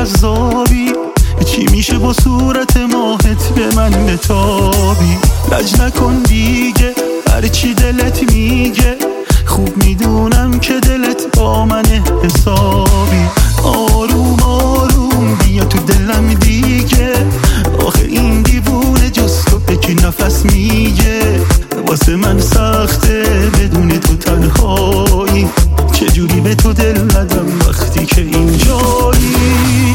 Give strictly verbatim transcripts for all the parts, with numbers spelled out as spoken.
جذابی، چی میشه با صورت ماهت به من بتابی؟ لج نکن دیگه، هرچی دلت میگه، خوب میدونم که دلت با من حسابی. آروم آروم بیا تو دلم دیگه، آخه این دیوونه جز تو به کی نفس میگه؟ واسه من سخته بدون تو تنهایی، چجوری به تو دل ندم وقتی که اینجایی؟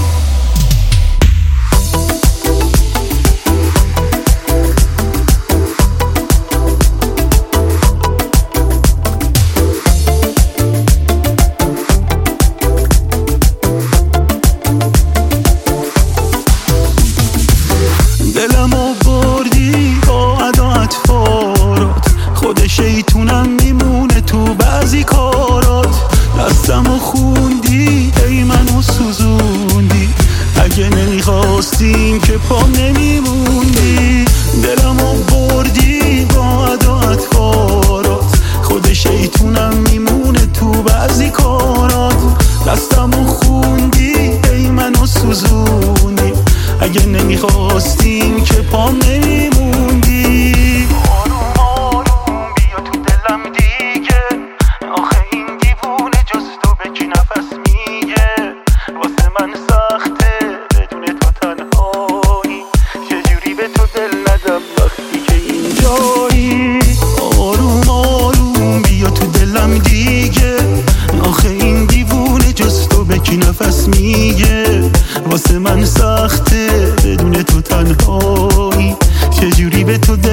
دلمو بردی با ادا اطفارات، خود شیطونم میمونه تو بعضی کارات. دستمو خوندی ای منو سوزوندی، اگه نمیخواستیم که پا نمیموندی. دلمو بردی با ادا اطفارات، خود شیطونم میمونه تو بعضی کارات. دستمو خوندی ای منو سوزوندی، اگه نمیخواستیم که پا نمیموندی. آروم آروم بیا تو دلم دیگه، آخه این دیوونه جز تو به کی نفس میگه؟ واسه من سخته بدون تو تنهایی، چجوری به تو دل ندم وقتی که اینجایی؟ آروم آروم بیا تو دلم دیگه، آخه این دیوونه جز تو به کی نفس میگه؟ واسه من سخته بدون تو تنهایی، چجوری به تو